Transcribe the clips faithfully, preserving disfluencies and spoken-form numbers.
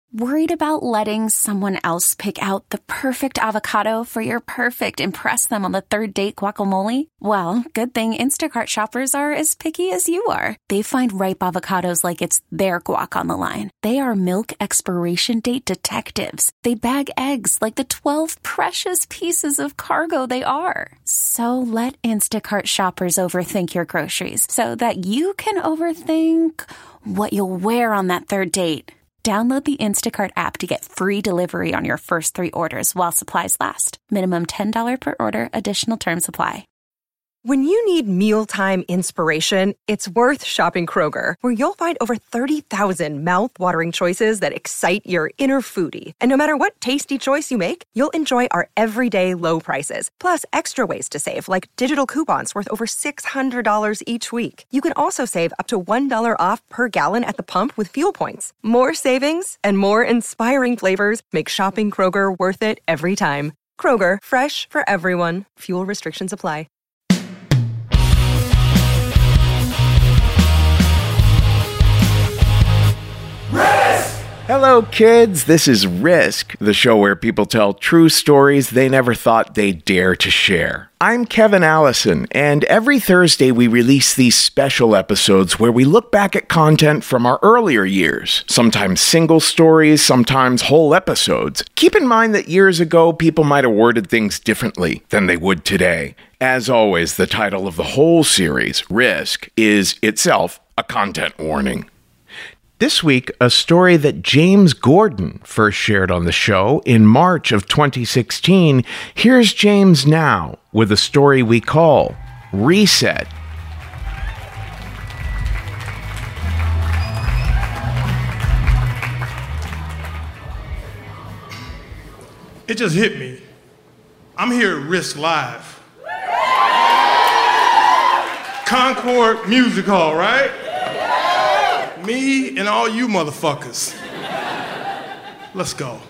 Worried about letting someone else pick out the perfect avocado for your perfect impress them on the third date guacamole? Well, good thing Instacart shoppers are as picky as you are. They find ripe avocados like it's their guac on the line. They are milk expiration date detectives. They bag eggs like the twelve precious pieces of cargo they are. So let Instacart shoppers overthink your groceries so that you can overthink what you'll wear on that third date. Download the Instacart app to get free delivery on your first three orders while supplies last. Minimum ten dollars per order. Additional terms apply. When you need mealtime inspiration, it's worth shopping Kroger, where you'll find over thirty thousand mouth-watering choices that excite your inner foodie. And no matter what tasty choice you make, you'll enjoy our everyday low prices, plus extra ways to save, like digital coupons worth over six hundred dollars each week. You can also save up to one dollar off per gallon at the pump with fuel points. More savings and more inspiring flavors make shopping Kroger worth it every time. Kroger, fresh for everyone. Fuel restrictions apply. Hello, kids. This is Risk, the show where people tell true stories they never thought they'd dare to share. I'm Kevin Allison, and every Thursday we release these special episodes where we look back at content from our earlier years, sometimes single stories, sometimes whole episodes. Keep in mind that years ago, people might have worded things differently than they would today. As always, the title of the whole series, Risk, is itself a content warning. This week, a story that James Gordon first shared on the show in March of twenty sixteen. Here's James now with a story we call Reset. It just hit me. I'm here at Risk Live. Concord Music Hall, right? Me and all you motherfuckers. Let's go.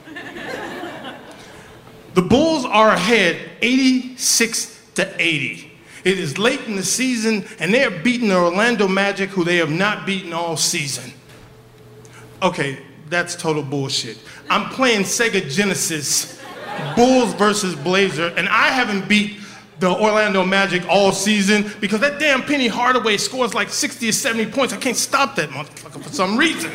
The Bulls are ahead eighty-six to eighty. It is late in the season, and they are beating the Orlando Magic, who they have not beaten all season. Okay, that's total bullshit. I'm playing Sega Genesis, Bulls versus Blazer, and I haven't beat the Orlando Magic all season because that damn Penny Hardaway scores like sixty or seventy points. I can't stop that motherfucker for some reason.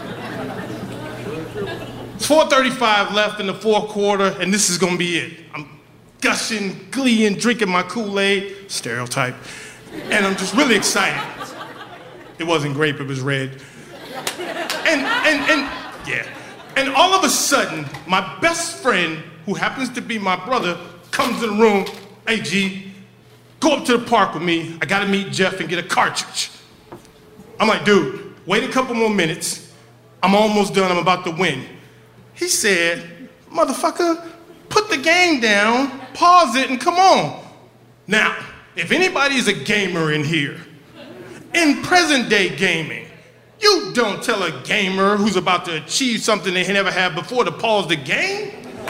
It's four thirty-five left in the fourth quarter, and this is gonna be it. I'm gushing, gleeing, drinking my Kool-Aid, stereotype, and I'm just really excited. It wasn't grape, it was red. And, and, and, yeah. And all of a sudden, my best friend, who happens to be my brother, comes in the room. Hey, G, go up to the park with me. I gotta meet Jeff and get a cartridge. I'm like, dude, wait a couple more minutes. I'm almost done, I'm about to win. He said, motherfucker, put the game down, pause it, and come on. Now, if anybody is a gamer in here, in present day gaming, you don't tell a gamer who's about to achieve something they never had before to pause the game.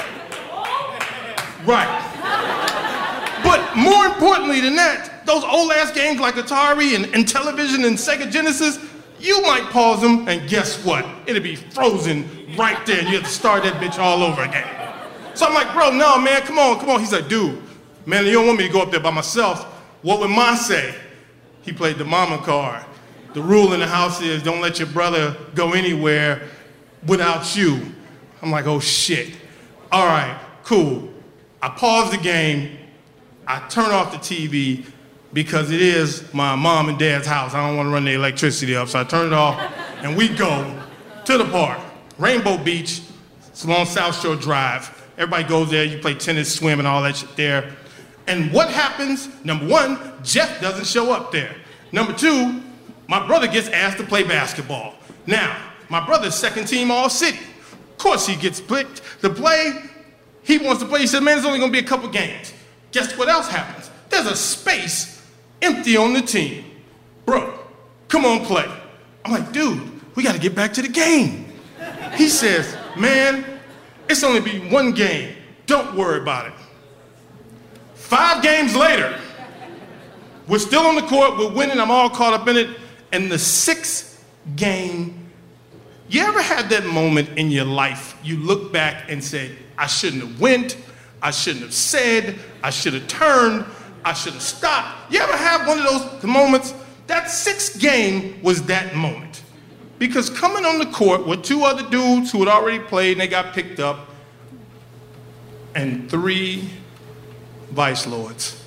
Right. But more importantly than that, those old ass games like Atari and, and Television and Sega Genesis, you might pause them and guess what? It'll be frozen right there and you have to start that bitch all over again. So I'm like, bro, no, man, come on, come on. He's like, dude, man, you don't want me to go up there by myself. What would Ma say? He played the mama card. The rule in the house is don't let your brother go anywhere without you. I'm like, oh shit. All right, cool. I pause the game. I turn off the T V because it is my mom and dad's house. I don't want to run the electricity up, so I turn it off, and we go to the park. Rainbow Beach, it's along South Shore Drive. Everybody goes there, you play tennis, swim, and all that shit there. And what happens? Number one, Jeff doesn't show up there. Number two, my brother gets asked to play basketball. Now, my brother's second team All-City. Of course he gets picked to play. He wants to play. He said, man, there's only going to be a couple games. Guess what else happens? There's a space empty on the team. Bro, come on, play. I'm like, dude, we got to get back to the game. He says, man, it's only be one game. Don't worry about it. Five games later, we're still on the court, we're winning, I'm all caught up in it, and the sixth game, You ever had that moment in your life, you look back and said, I shouldn't have went, I shouldn't have said, I should have turned, I should have stopped. You ever have one of those moments? That sixth game was that moment. Because coming on the court with two other dudes who had already played and they got picked up, and three vice lords.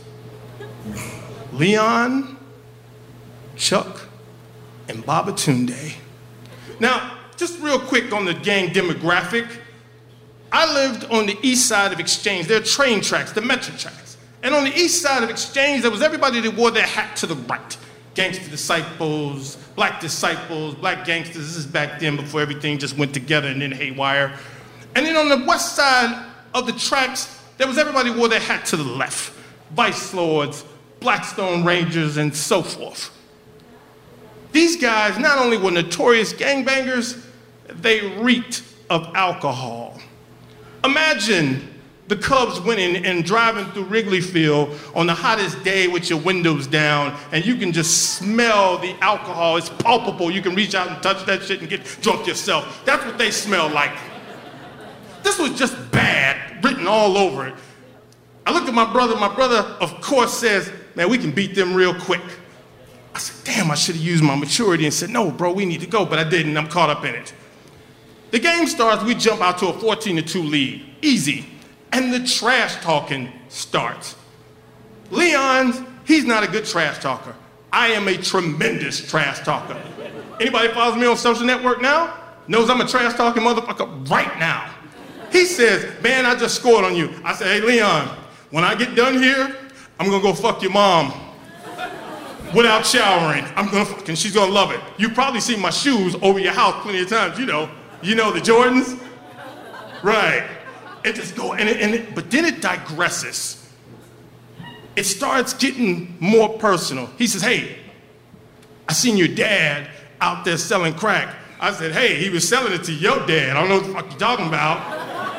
Leon, Chuck, and Babatunde. Now, just real quick on the gang demographic, I lived on the east side of Exchange. There are train tracks, the metro tracks. And on the east side of Exchange, there was everybody that wore their hat to the right. Gangster disciples, black disciples, black gangsters. This is back then before everything just went together and then haywire. And then on the west side of the tracks, there was everybody wore their hat to the left. Vice lords, Blackstone Rangers, and so forth. These guys not only were notorious gangbangers, they reeked of alcohol. Imagine the Cubs winning and driving through Wrigley Field on the hottest day with your windows down, and you can just smell the alcohol. It's palpable. You can reach out and touch that shit and get drunk yourself. That's what they smell like. This was just bad, written all over it. I looked at my brother. My brother, of course, says, man, we can beat them real quick. I said, damn, I should have used my maturity and said, no, bro, we need to go, but I didn't. I'm caught up in it. The game starts, we jump out to a fourteen to two lead. Easy. And the trash talking starts. Leon, he's not a good trash talker. I am a tremendous trash talker. Anybody follows me on social network now knows I'm a trash talking motherfucker right now. He says, man, I just scored on you. I said, hey, Leon, when I get done here, I'm gonna go fuck your mom without showering. I'm gonna fuck, and she's gonna love it. You've probably seen my shoes over your house plenty of times, you know. You know the Jordans? Right. It just go, and it, and it, but then it digresses. It starts getting more personal. He says, hey, I seen your dad out there selling crack. I said, hey, he was selling it to your dad. I don't know what the fuck you're talking about.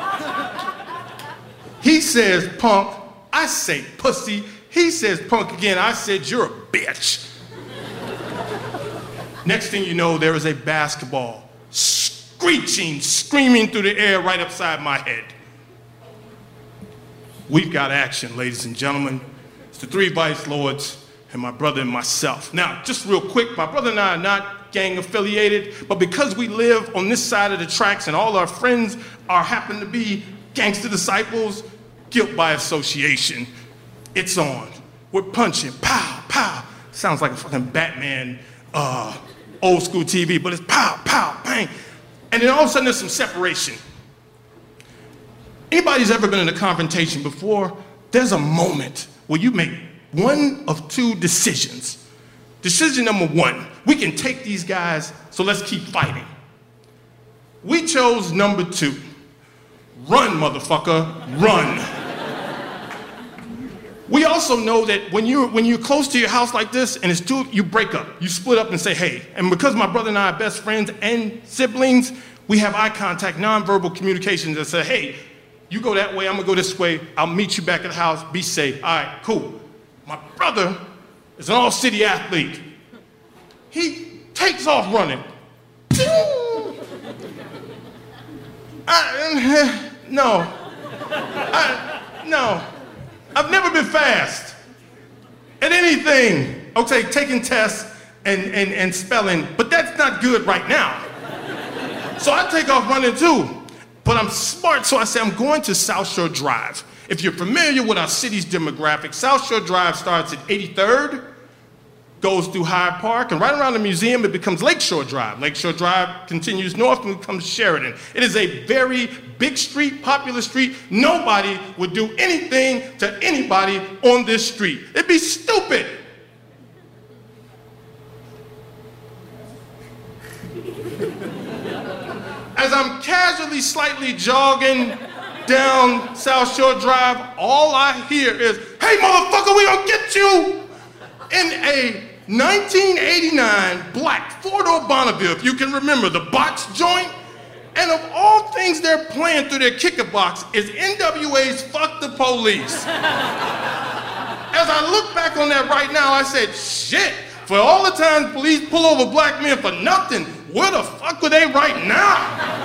He says, punk. I say, pussy. He says, punk again. I said, you're a bitch. Next thing you know, there is a basketball screeching, screaming through the air right upside my head. We've got action, ladies and gentlemen. It's the three vice lords and my brother and myself. Now, just real quick, my brother and I are not gang affiliated, but because we live on this side of the tracks and all our friends are happen to be gangster disciples, guilt by association, it's on. We're punching, pow, pow. Sounds like a fucking Batman, uh, old school T V, but it's pow, pow, bang. And then all of a sudden there's some separation. Anybody's ever been in a confrontation before, there's a moment where you make one of two decisions. Decision number one, we can take these guys, so let's keep fighting. We chose number two. Run, motherfucker, run. We also know that when you're, when you're close to your house like this and it's two, you break up. You split up and say, hey. And because my brother and I are best friends and siblings, we have eye contact, nonverbal communications that say, hey, you go that way, I'm gonna go this way. I'll meet you back at the house, be safe. All right, cool. My brother is an all-city athlete. He takes off running. I, no, I, no. I've never been fast at anything. Okay, taking tests and, and, and spelling, but that's not good right now. So I take off running too, but I'm smart, so I say I'm going to South Shore Drive. If you're familiar with our city's demographic, South Shore Drive starts at eighty-third, goes through Hyde Park, and right around the museum, it becomes Lakeshore Drive. Lakeshore Drive continues north and becomes Sheridan. It is a very big street, popular street. Nobody would do anything to anybody on this street. It'd be stupid. As I'm casually, slightly jogging down South Shore Drive, all I hear is, hey, motherfucker, we gonna get you! In a nineteen eighty-nine black four-door Bonneville, if you can remember, the box joint. And of all things they're playing through their kicker box is N W A's Fuck the Police. As I look back on that right now, I said, shit, for all the times police pull over black men for nothing, where the fuck were they right now?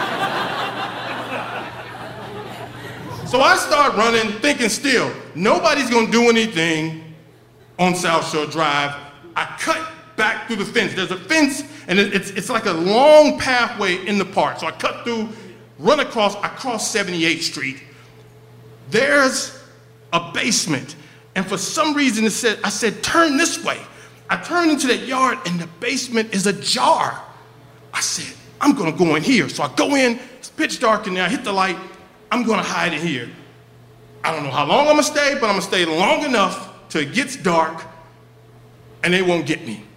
So I start running, thinking still, nobody's gonna do anything on South Shore Drive. I cut back through the fence. There's a fence, and it's, it's like a long pathway in the park. So I cut through, run across, I cross seventy-eighth Street. There's a basement, and for some reason it said, I said, turn this way. I turned into that yard, and the basement is ajar. I said, I'm gonna go in here. So I go in, it's pitch dark in there, I hit the light, I'm gonna hide in here. I don't know how long I'm gonna stay, but I'm gonna stay long enough till it gets dark, and they won't get me.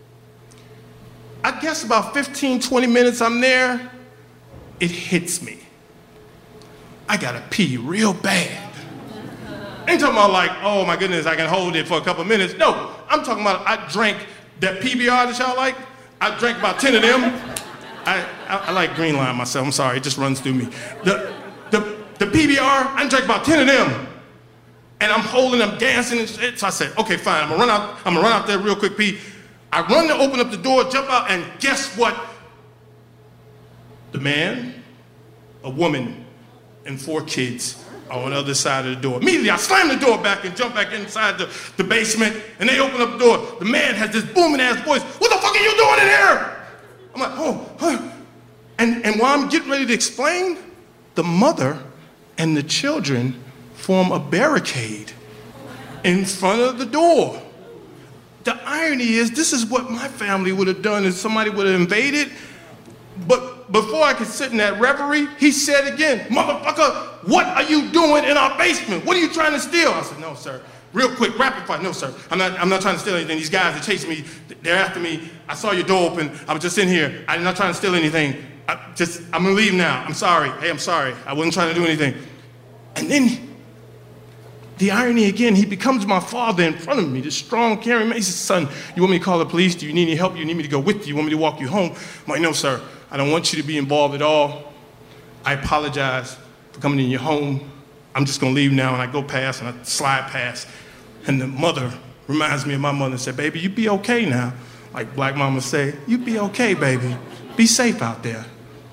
I guess about fifteen, twenty minutes I'm there, it hits me. I gotta pee real bad. I ain't talking about like, oh my goodness, I can hold it for a couple minutes. No, I'm talking about I drank that P B R that y'all like. I drank about ten of them. I, I, I like Green Line myself, I'm sorry, it just runs through me. The, the, the P B R, I drank about ten of them. And I'm holding them, dancing and shit. So I said, okay, fine, I'm gonna run out, I'm gonna run out there real quick, pee. I run to open up the door, jump out, and guess what? The man, a woman, and four kids are on the other side of the door. Immediately, I slam the door back and jump back inside the, the basement, and they open up the door. The man has this booming ass voice, what the fuck are you doing in here? I'm like, oh, huh. And, and while I'm getting ready to explain, the mother and the children form a barricade in front of the door. The irony is, this is what my family would have done if somebody would have invaded. But before I could sit in that reverie, he said again, motherfucker, what are you doing in our basement? What are you trying to steal? I said, no, sir. Real quick, rapid fire. No, sir. I'm not, I'm not trying to steal anything. These guys are chasing me. They're after me. I saw your door open. I was just in here. I'm not trying to steal anything. I just, I'm gonna leave now. I'm sorry. Hey, I'm sorry. I wasn't trying to do anything. And then, the irony again, he becomes my father in front of me, this strong, caring man. He says, son, you want me to call the police? Do you need any help? You need me to go with you? You want me to walk you home? I'm like, no, sir. I don't want you to be involved at all. I apologize for coming in your home. I'm just gonna leave now, and I go past, and I slide past. And the mother reminds me of my mother and said, baby, you be okay now. Like black mama say, you be okay, baby. Be safe out there.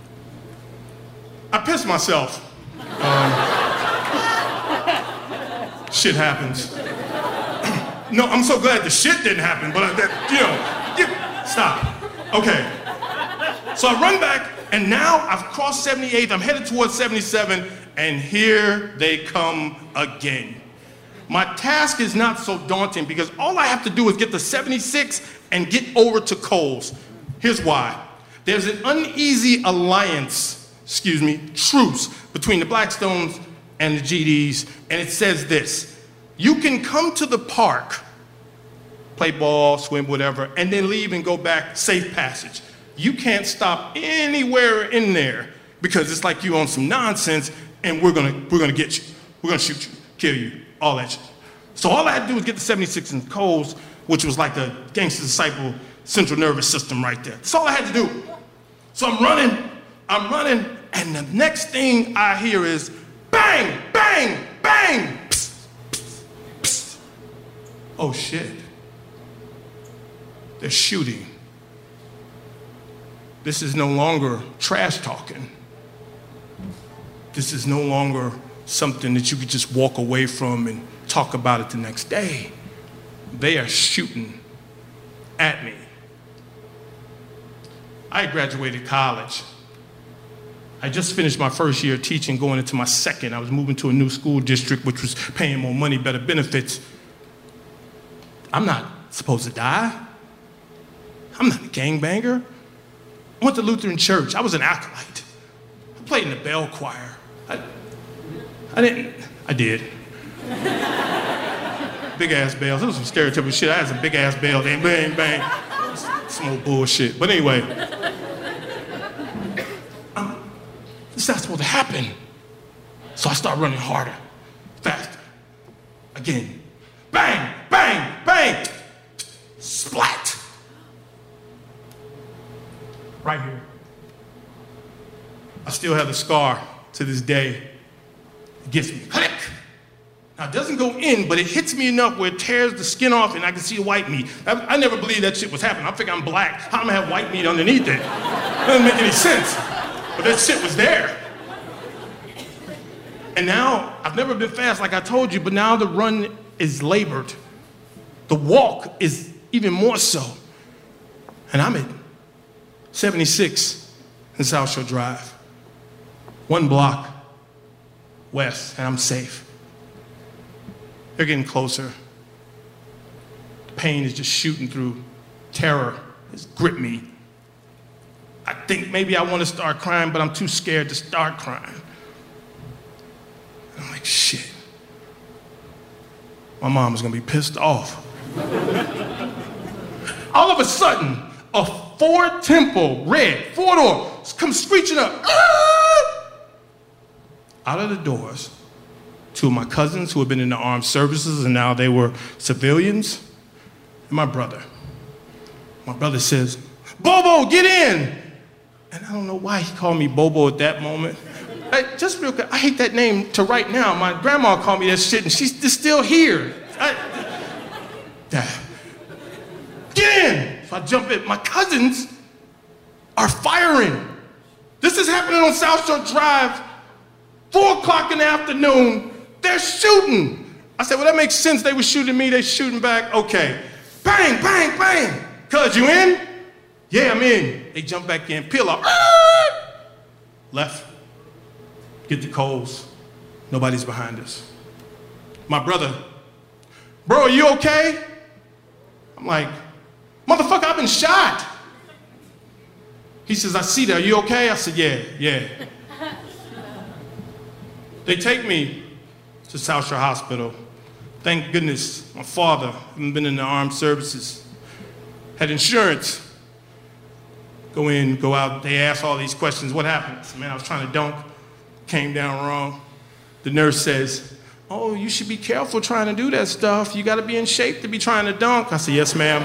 I pissed myself. Um, Shit happens. No, I'm so glad the shit didn't happen, but I, that, you know, yeah, stop. Okay. So I run back, and now I've crossed seventy-eighth, I'm headed towards seventy-seven, and here they come again. My task is not so daunting because all I have to do is get to seventy-six and get over to Coles. Here's why. There's an uneasy alliance, excuse me, truce between the Blackstones and the G Ds, and it says this: you can come to the park, play ball, swim, whatever, and then leave and go back, safe passage. You can't stop anywhere in there because it's like you on some nonsense, and we're gonna we're gonna get you, we're gonna shoot you, kill you, all that shit. So all I had to do was get to seventy-six and Coles, which was like the gangster disciple central nervous system right there. That's all I had to do. So I'm running, I'm running, and the next thing I hear is bang, bang, bang. Psst, psst, psst. Oh shit. They're shooting. This is no longer trash talking. This is no longer something that you could just walk away from and talk about it the next day. They are shooting at me. I graduated college. I just finished my first year teaching, going into my second. I was moving to a new school district, which was paying more money, better benefits. I'm not supposed to die. I'm not a gangbanger. I went to Lutheran church. I was an acolyte. I played in the bell choir. I, I didn't, I did. Big ass bells. It was some stereotypical shit. I had some big ass bells. Bang, bang, bang. Some old bullshit. But anyway, um, it's not supposed to happen. So I start running harder, faster. Again. Bang, bang, bang. Splat. Right here. I still have the scar to this day. It gets me. Click. Now, it doesn't go in, but it hits me enough where it tears the skin off and I can see the white meat. I, I never believed that shit was happening. I figure I'm black. How am I have white meat underneath it? It doesn't make any sense. But that shit was there. And now, I've never been fast like I told you, but now the run is labored. The walk is even more so. And I'm at seventy-six in South Shore Drive. One block west, and I'm safe. They're getting closer. The pain is just shooting through. Terror has gripped me. I think maybe I want to start crying, but I'm too scared to start crying. I'm like, shit. My mom is gonna be pissed off. All of a sudden, a Ford Tempo, red, four-door, comes screeching up. Ah! Out of the doors, two of my cousins who had been in the armed services and now they were civilians, and my brother. My brother says, Bobo, get in! And I don't know why he called me Bobo at that moment. I, just real quick, I hate that name to right now. My grandma called me that shit and she's still here. I, Dad, get in! So I jump in. My cousins are firing. This is happening on South Shore Drive. Four o'clock in the afternoon, they're shooting. I said, well, that makes sense. They were shooting me, they shooting back. Okay. Bang, bang, bang. Cuz, you in? Yeah, I'm in. They jump back in, peel off. Ah! Left. Get the Coles. Nobody's behind us. My brother, bro, are you okay? I'm like, motherfucker, I've been shot. He says, I see that. Are you okay? I said, yeah, yeah. They take me to South Shore Hospital. Thank goodness my father hadn't been in the armed services, had insurance. Go in, go out. They ask all these questions. What happened? I said, man, I was trying to dunk. Came down wrong. The nurse says, oh, you should be careful trying to do that stuff. You got to be in shape to be trying to dunk. I said, yes, ma'am.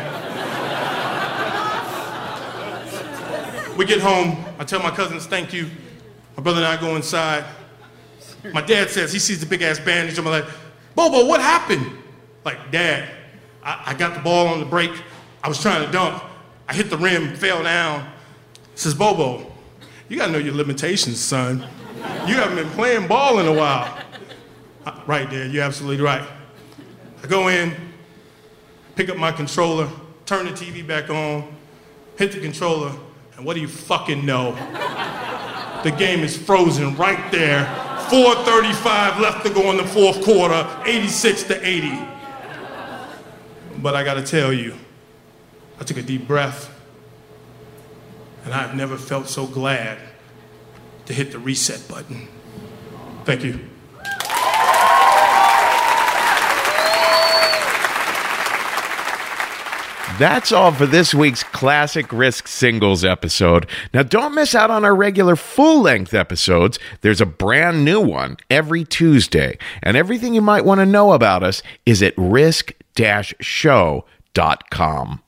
We get home. I tell my cousins, thank you. My brother and I go inside. My dad says, he sees the big-ass bandage. I'm like, Bobo, what happened? Like, Dad, I, I got the ball on the break. I was trying to dunk. I hit the rim, fell down. He says, Bobo, you got to know your limitations, son. You haven't been playing ball in a while. Right, Dad, you're absolutely right. I go in, pick up my controller, turn the T V back on, hit the controller, and what do you fucking know? The game is frozen right there. four thirty-five left to go in the fourth quarter, eighty-six to eighty. But I gotta tell you, I took a deep breath, and I've never felt so glad to hit the reset button. Thank you. That's all for this week's Classic Risk Singles episode. Now, don't miss out on our regular full-length episodes. There's a brand new one every Tuesday, and everything you might want to know about us is at risk dash show dot com.